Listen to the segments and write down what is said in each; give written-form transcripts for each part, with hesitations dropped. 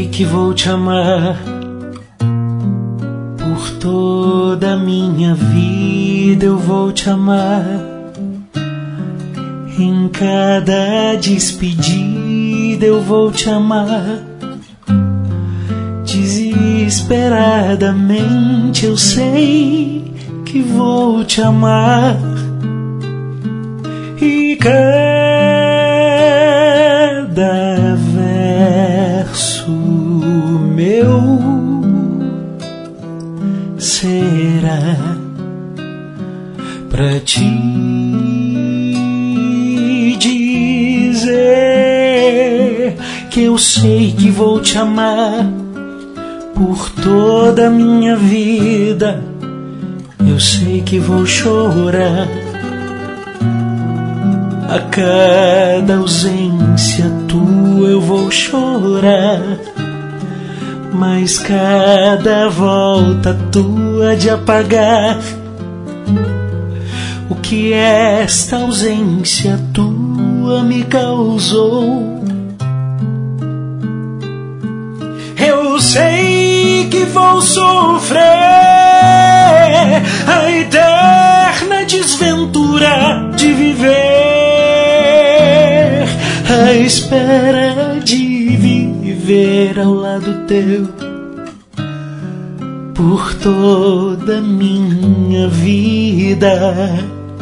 que vou te amar por toda a minha vida. Eu vou te amar em cada despedida. Eu vou te amar desesperadamente. Eu sei que vou te amar e cada verso meu será pra te dizer que eu sei que vou te amar por toda a minha vida. Eu sei que vou chorar a cada ausência tua. Eu vou chorar, mas cada volta tua de apagar o que esta ausência tua me causou. Eu sei que vou sofrer a eterna desventura de viver à espera de viver ao lado teu por toda a minha vida.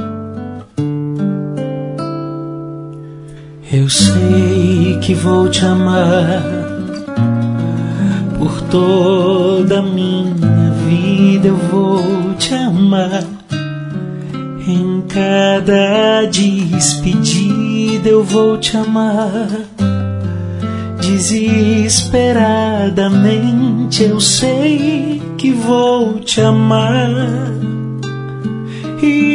Eu sei que vou te amar por toda a minha vida. Eu vou te amar em cada despedida. Eu vou te amar desesperadamente. Eu sei que vou te amar e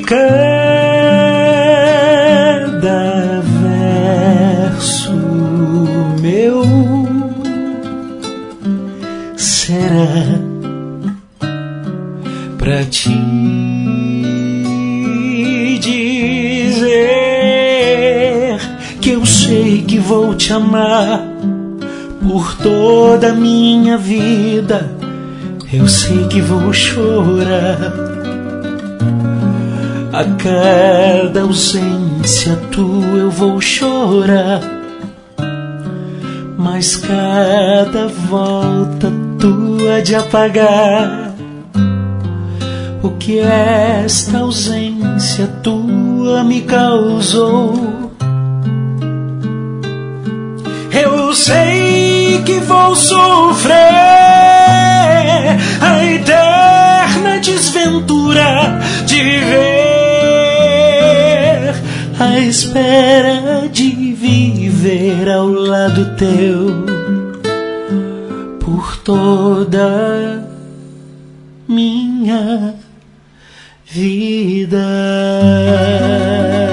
cada verso meu será pra te dizer que eu sei que vou te amar por toda a minha vida. Eu sei que vou chorar a cada ausência tua. Eu vou chorar, mas cada volta tua de apagar o que esta ausência tua me causou. Eu sei que vou sofrer a eterna desventura de viver à espera de viver ao lado teu por toda minha vida.